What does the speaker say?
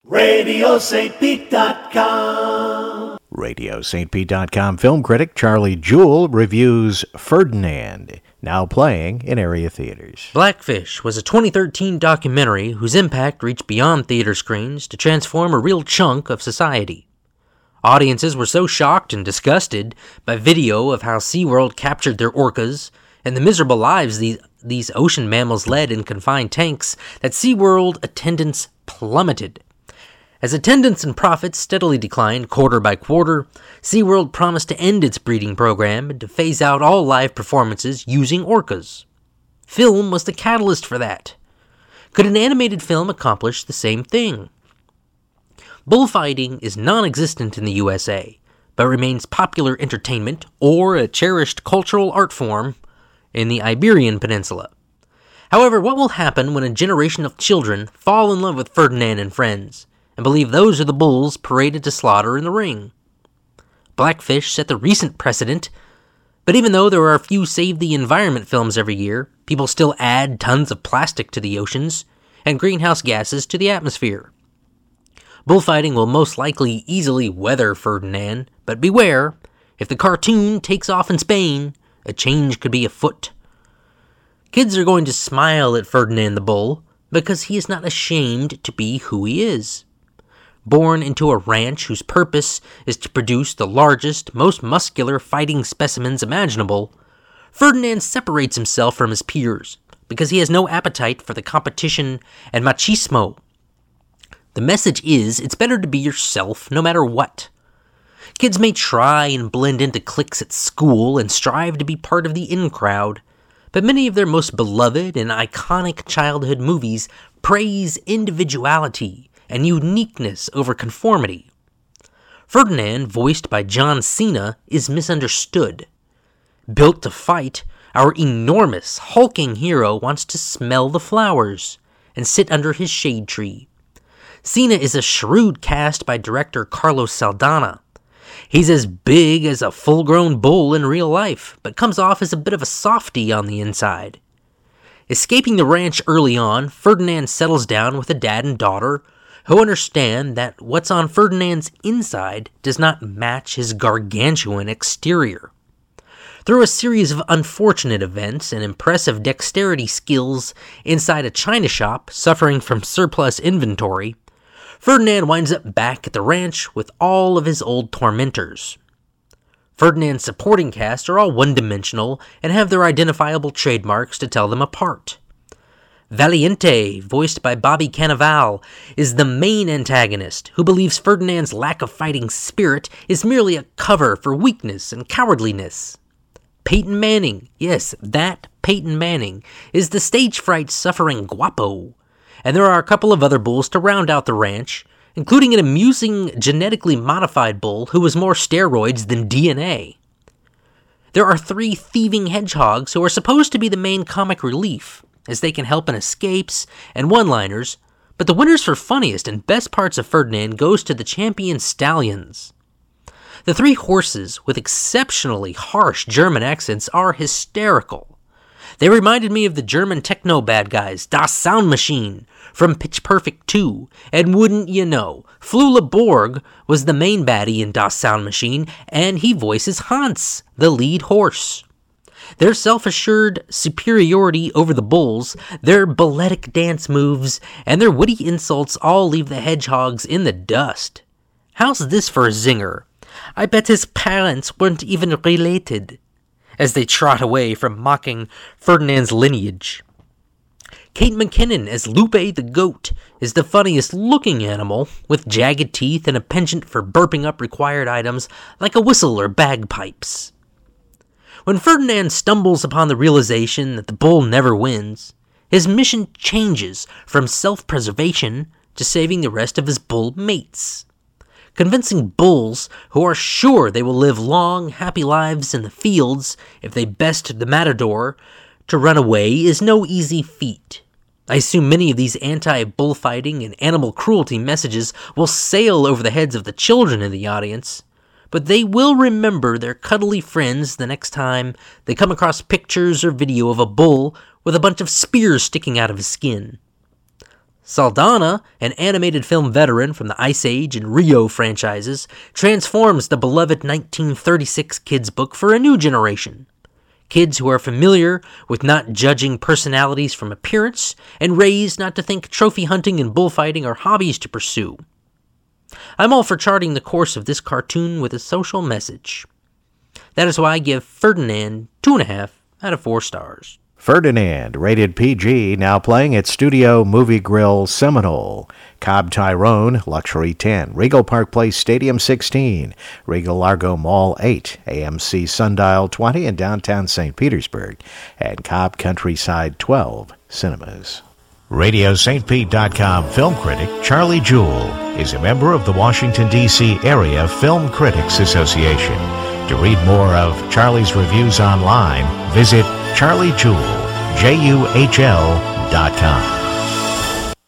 RadioSt.Pete.com. RadioSt.Pete.com film critic Charlie Jewell reviews Ferdinand, now playing in area theaters. Blackfish was a 2013 documentary whose impact reached beyond theater screens to transform a real chunk of society. Audiences were so shocked and disgusted by video of how SeaWorld captured their orcas and the miserable lives these ocean mammals led in confined tanks that SeaWorld attendance plummeted. As attendance and profits steadily declined quarter by quarter, SeaWorld promised to end its breeding program and to phase out all live performances using orcas. Film was the catalyst for that. Could an animated film accomplish the same thing? Bullfighting is non-existent in the USA, but remains popular entertainment or a cherished cultural art form in the Iberian Peninsula. However, what will happen when a generation of children fall in love with Ferdinand and Friends and believe those are the bulls paraded to slaughter in the ring? Blackfish set the recent precedent, but even though there are a few Save the Environment films every year, people still add tons of plastic to the oceans and greenhouse gases to the atmosphere. Bullfighting will most likely easily weather Ferdinand, but beware, if the cartoon takes off in Spain, a change could be afoot. Kids are going to smile at Ferdinand the Bull because he is not ashamed to be who he is. Born into a ranch whose purpose is to produce the largest, most muscular fighting specimens imaginable, Ferdinand separates himself from his peers because he has no appetite for the competition and machismo. The message is, it's better to be yourself no matter what. Kids may try and blend into cliques at school and strive to be part of the in crowd, but many of their most beloved and iconic childhood movies praise individuality and uniqueness over conformity. Ferdinand, voiced by John Cena, is misunderstood. Built to fight, our enormous, hulking hero wants to smell the flowers and sit under his shade tree. Cena is a shrewd cast by director Carlos Saldana. He's as big as a full-grown bull in real life, but comes off as a bit of a softie on the inside. Escaping the ranch early on, Ferdinand settles down with a dad and daughter who understand that what's on Ferdinand's inside does not match his gargantuan exterior. Through a series of unfortunate events and impressive dexterity skills inside a china shop suffering from surplus inventory, Ferdinand winds up back at the ranch with all of his old tormentors. Ferdinand's supporting cast are all one-dimensional and have their identifiable trademarks to tell them apart. Valiente, voiced by Bobby Cannavale, is the main antagonist who believes Ferdinand's lack of fighting spirit is merely a cover for weakness and cowardliness. Peyton Manning, yes, that Peyton Manning, is the stage fright suffering guapo, and there are a couple of other bulls to round out the ranch, including an amusing genetically modified bull who was more steroids than DNA. There are 3 thieving hedgehogs who are supposed to be the main comic relief, as they can help in escapes and one-liners, but the winners for funniest and best parts of Ferdinand goes to the champion stallions. The 3 horses, with exceptionally harsh German accents, are hysterical. They reminded me of the German techno bad guys, Das Soundmaschine, from Pitch Perfect 2, and wouldn't you know, Flula Borg was the main baddie in Das Soundmaschine, and he voices Hans, the lead horse. Their self-assured superiority over the bulls, their balletic dance moves, and their witty insults all leave the hedgehogs in the dust. How's this for a zinger? I bet his parents weren't even related, as they trot away from mocking Ferdinand's lineage. Kate McKinnon as Lupe the goat is the funniest looking animal, with jagged teeth and a penchant for burping up required items like a whistle or bagpipes. When Ferdinand stumbles upon the realization that the bull never wins, his mission changes from self-preservation to saving the rest of his bull mates. Convincing bulls who are sure they will live long, happy lives in the fields if they best the matador to run away is no easy feat. I assume many of these anti-bullfighting and animal cruelty messages will sail over the heads of the children in the audience, but they will remember their cuddly friends the next time they come across pictures or video of a bull with a bunch of spears sticking out of his skin. Saldana, an animated film veteran from the Ice Age and Rio franchises, transforms the beloved 1936 kids' book for a new generation. Kids who are familiar with not judging personalities from appearance and raised not to think trophy hunting and bullfighting are hobbies to pursue. I'm all for charting the course of this cartoon with a social message. That is why I give Ferdinand 2.5 out of 4 stars. Ferdinand, rated PG, now playing at Studio Movie Grill Seminole, Cobb Tyrone, Luxury 10, Regal Park Place Stadium 16, Regal Largo Mall 8, AMC Sundial 20 in downtown St. Petersburg, and Cobb Countryside 12 cinemas. RadioSt.Pete.com film critic Charlie Jewell is a member of the Washington, D.C. Area Film Critics Association. To read more of Charlie's reviews online, visit CharlieJewell, JUHL.com.